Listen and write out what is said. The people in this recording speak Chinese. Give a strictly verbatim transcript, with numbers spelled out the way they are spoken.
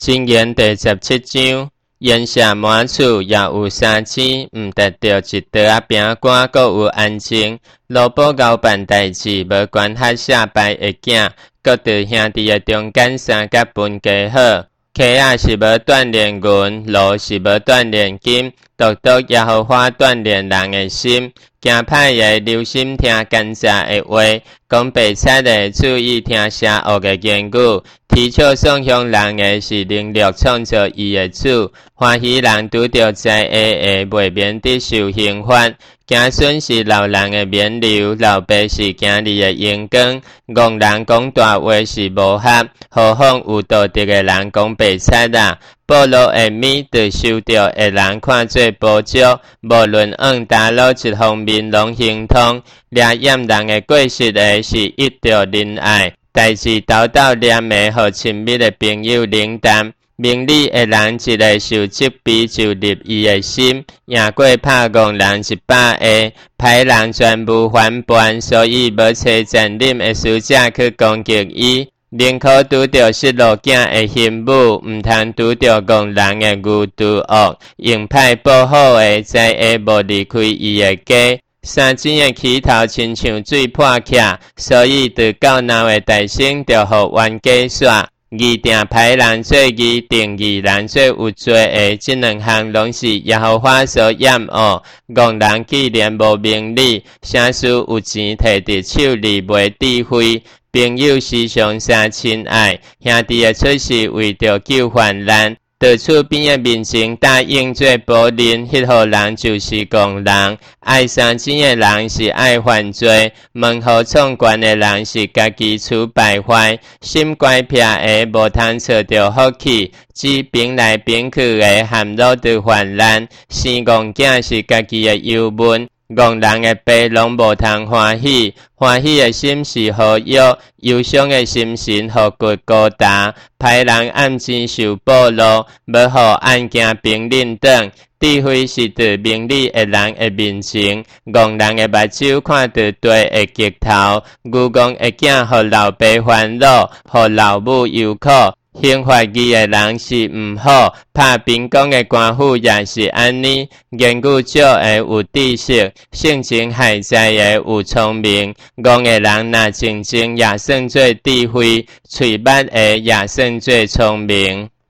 箴言第十七章，言下滿厝也有三星，毋達到一桌仔餅乾，閣有安靜。羅寶交辦代志，無管轄下敗的囝，閣佇兄弟的中間相甲分家好。溪仔是無鍛鍊銀，爐是無鍛鍊金，獨獨耶和華鍛鍊人的心。行歹的留心聽奸詐的話，講白賊的注意聽邪惡的言語。提倡送向人的是能力創造伊的主，歡喜人拄着災厄的袂免得受刑罰。行損是老人的免流，老爸是今日的陽光。戇人講大話是無合，何況有道德的人講白賊啦。保羅的米對受着的人看做寶石，無論往大路一方面攏行通。掠驗人的過失的是一着仁愛，代志斗斗念的和親密的朋友冷淡。明理的人一個受責備就入伊的心，贏過拍戇人一百個，歹人全無反叛，所以無找戰忍的使者去攻擊伊。寧可拄着失落囝的心母，毋通拄着戇人的牛犢惡，用歹保護的災厄無離開伊的家。三錢的起頭親像水破徛，所以對教鬧的大聲就互冤家煞。義定歹人做義，定義人做有罪的，這兩項攏是耶和華所厭惡。戇人既然無明理，啥事有錢摕佇手裡袂智慧。朋友時常相親愛，兄弟的出世為着救患難。在厝邊的面前答應做保人，迄號人就是戇人。愛相親的人是愛犯罪，問候創權的人是家己厝敗壞。心乖僻的無通找着福氣，只平來平去的陷入着患難。生戇囝是家己的憂悶。戇人的爸攏無通歡喜，歡喜的心是好藥，憂傷的心神互骨高大。歹人暗錢受暴露，要互案件平認等。智慧是對明理的人的面前，戇人的目睭看到地的極頭。愚戇的囝互老爸煩惱，互老母憂苦。刑罰義的人是毋好，拍邊講的官府也是安尼。言語少的有知識，性情害哉的有聰明。戇的人若靜靜也算做智慧，嘴捌的也算做聰明。